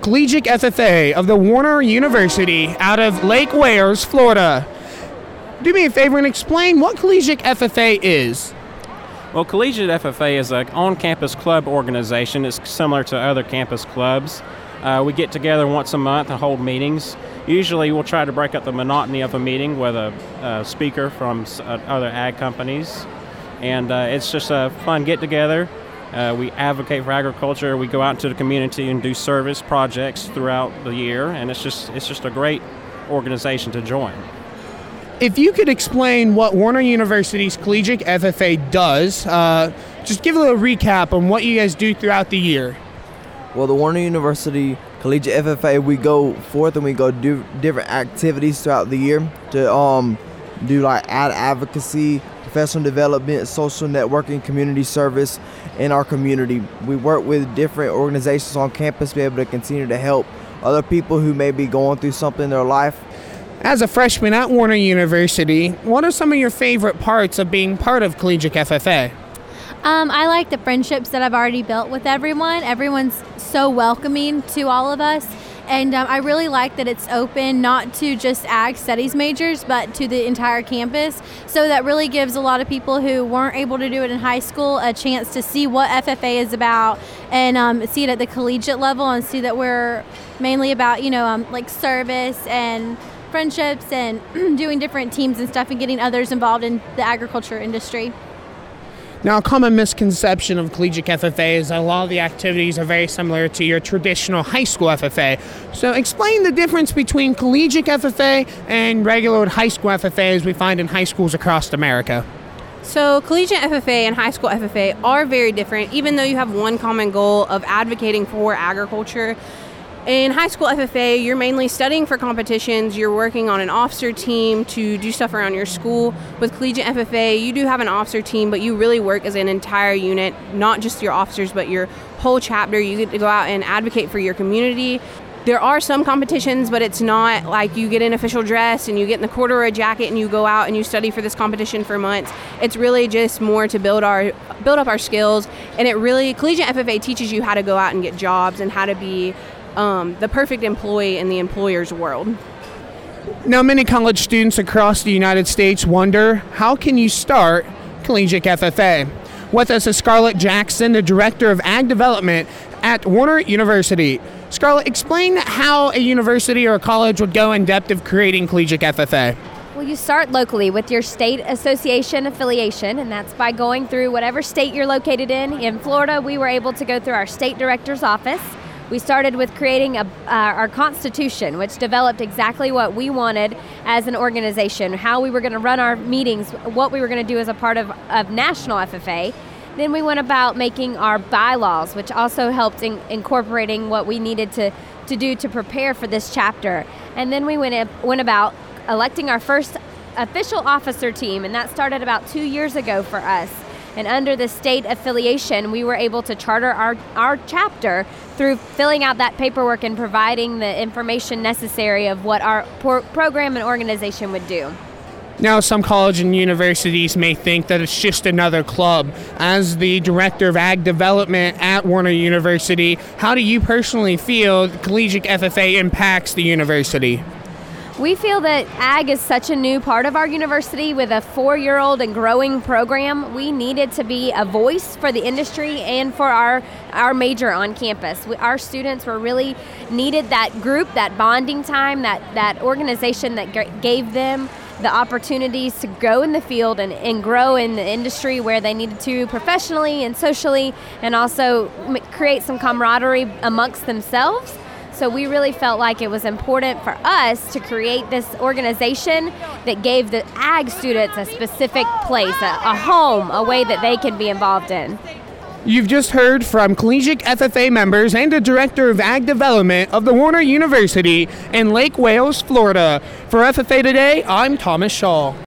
Collegiate FFA of the Warner University out of Lake Wales, Florida. Do me a favor and explain what Collegiate FFA is. Well, Collegiate FFA is an on-campus club organization. It's similar to other campus clubs. We get together once a month and hold meetings. Usually we'll try to break up the monotony of a meeting with a speaker from other ag companies. And it's just a fun get-together. We advocate for agriculture. We go out into the community and do service projects throughout the year. And it's just a great organization to join. If you could explain what Warner University's Collegiate FFA does, just give a little recap on what you guys do throughout the year. Well, the Warner University Collegiate FFA, we go forth and we go do different activities throughout the year to do like ad advocacy, professional development, social networking, community service in our community. We work with different organizations on campus to be able to continue to help other people who may be going through something in their life. As a freshman at Warner University, what are some of your favorite parts of being part of Collegiate FFA? I like the friendships that I've already built with everyone. Everyone's so welcoming to all of us. And I really like that it's open not to just ag studies majors, but to the entire campus. So that really gives a lot of people who weren't able to do it in high school a chance to see what FFA is about and see it at the collegiate level and see that we're mainly about, like service and friendships and doing different teams and stuff and getting others involved in the agriculture industry. Now, a common misconception of Collegiate FFA is that a lot of the activities are very similar to your traditional high school FFA. So explain the difference between Collegiate FFA and regular high school FFA as we find in high schools across America. So Collegiate FFA and high school FFA are very different, even though you have one common goal of advocating for agriculture. In high school FFA, you're mainly studying for competitions, you're working on an officer team to do stuff around your school. With Collegiate FFA, you do have an officer team, but you really work as an entire unit, not just your officers, but your whole chapter. You get to go out and advocate for your community. There are some competitions, but it's not like you get an official dress and you get in the corduroy jacket and you go out and you study for this competition for months. It's really just more to build up our skills, and Collegiate FFA teaches you how to go out and get jobs and how to be the perfect employee in the employer's world. Now, many college students across the United States wonder, how can you start Collegiate FFA? With us is Scarlett Jackson, the Director of Ag Development at Warner University. Scarlett, explain how a university or a college would go in depth of creating Collegiate FFA. Well, you start locally with your state association affiliation, and that's by going through whatever state you're located in. In Florida, we were able to go through our state director's office. We started with creating our constitution, which developed exactly what we wanted as an organization, how we were going to run our meetings, what we were going to do as a part of national FFA. Then we went about making our bylaws, which also helped incorporating what we needed to do to prepare for this chapter. And then we went about electing our first official officer team, and that started about 2 years ago for us. And under the state affiliation, we were able to charter our chapter through filling out that paperwork and providing the information necessary of what our program and organization would do. Now, some colleges and universities may think that it's just another club. As the Director of Ag Development at Warner University, how do you personally feel Collegiate FFA impacts the university? We feel that ag is such a new part of our university with a 4-year-old and growing program. We needed to be a voice for the industry and for our major on campus. Our students were really needed that group, that bonding time, that organization that gave them the opportunities to go in the field and grow in the industry where they needed to professionally and socially, and also create some camaraderie amongst themselves. So we really felt like it was important for us to create this organization that gave the ag students a specific place, a home, a way that they can be involved in. You've just heard from Collegiate FFA members and the Director of Ag Development of the Warner University in Lake Wales, Florida. For FFA Today, I'm Thomas Shaw.